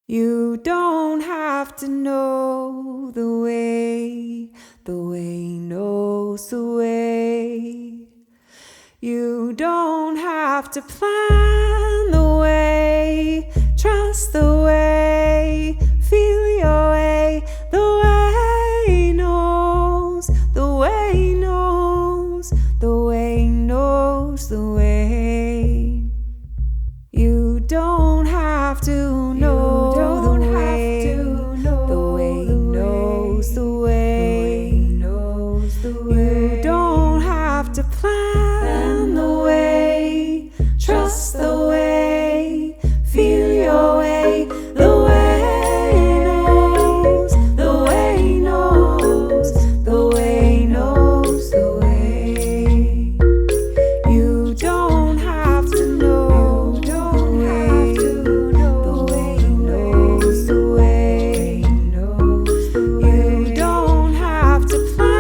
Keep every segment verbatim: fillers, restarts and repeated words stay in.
You don't have to know the way, the way knows the way. You don't have to plan the way, trust the way, feel your way. The way knows, the way knows, the way knows the way. You don't have to know. You don't have to plan the way, trust the way, feel your way. The way knows, the way knows, the way knows the way. You don't have to know the way, the way knows the way. You don't have to plan.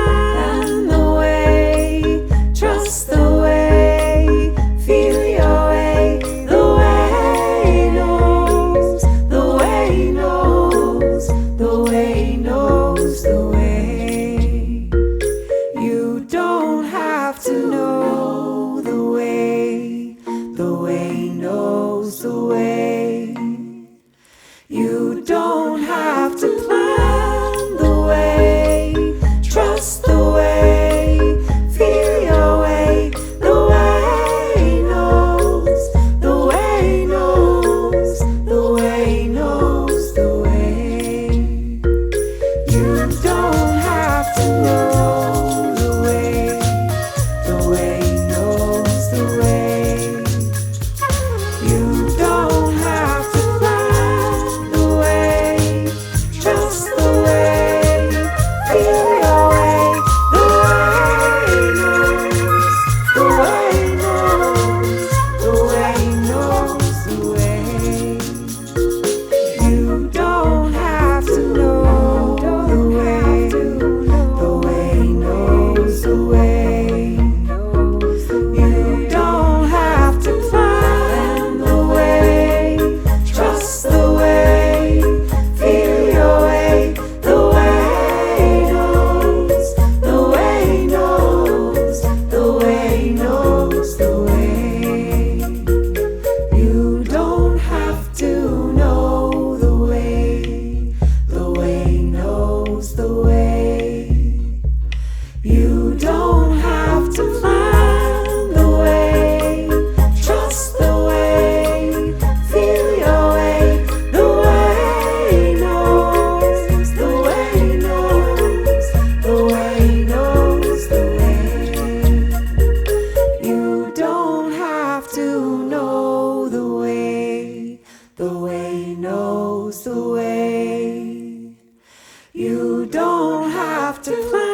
To know the way, the way knows the way. You don't have to plan the way, trust the way, feel your way. The way knows, the way knows, the way knows the way. You don't have to know. You don't have to plan the way, trust the way, feel your way. The way knows, the way knows, the way knows the way. You don't have to know the way, the way knows the way. You don't have to plan.